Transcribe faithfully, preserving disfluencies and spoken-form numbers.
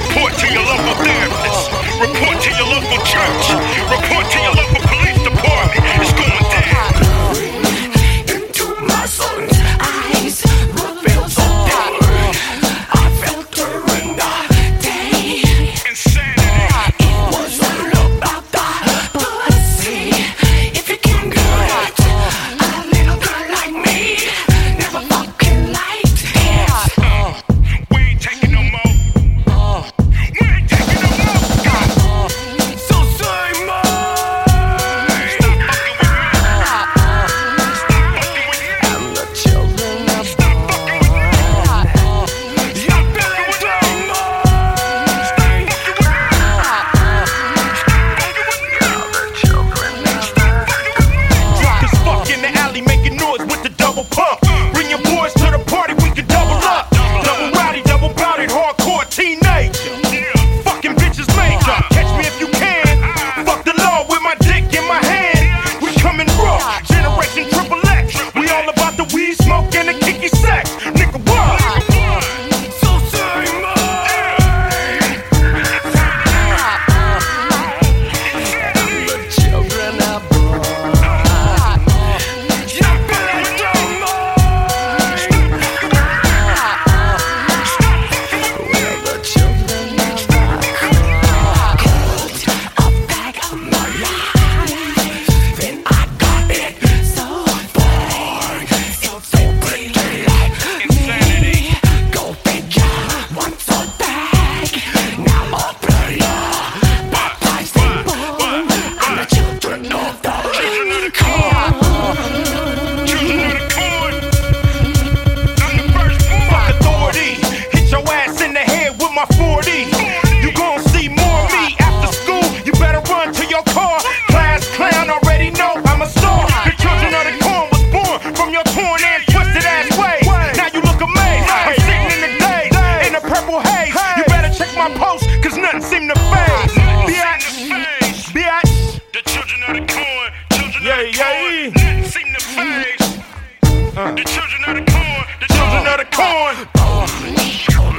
Report to your local therapist. Report to your local church. Report to your local police department. It's going down. Into my son's eyes, revealed so deep. I felt her in the day. Insanity. It was all about the pussy. If you can do it, a little girl like me never fucking liked it. We ain't taking no more. We ain't taking no more. So say more. Stop fucking with me. Stop fucking with me. And the children are Stop fucking with me. Stop fucking with me. Stop fucking with me. Now the children are Drunk as fuck in the alley, making noise with the double pump. Bring your boys to the party, we can double up. Double rowdy, double bouted, hardcore teenager. Fucking bitches major. Catch me if you can. Fuck the law with my dick in my hand. We coming raw, generation triple X. We all about the weed smoke and the kicky sex. Nigga, what? so say more. And the children are born. Stop fucking with me. Well, the children are born. Cold, a bag of my life. Then I got it so bored. It's so pretty like Insanity. Go figure, once a bag. Now open your baptized and born. I'm the children of the Children of the corn. Children of the corn. I'm the first born. Fuck authority. Hit your ass in the head with my forty. You gon' see more of me after school. You better run to your car. Class clown already know I'm a star. The children of the corn was born from your torn and twisted ass ways. Now you look amazed. I'm sitting in the days in the purple haze. You better check my post, cause nothing seem to phase. Bitch, bitch. The children of the corn, children Yeah, of the yeah. corn, nothing seem to phase. The children of the corn, the children of the corn.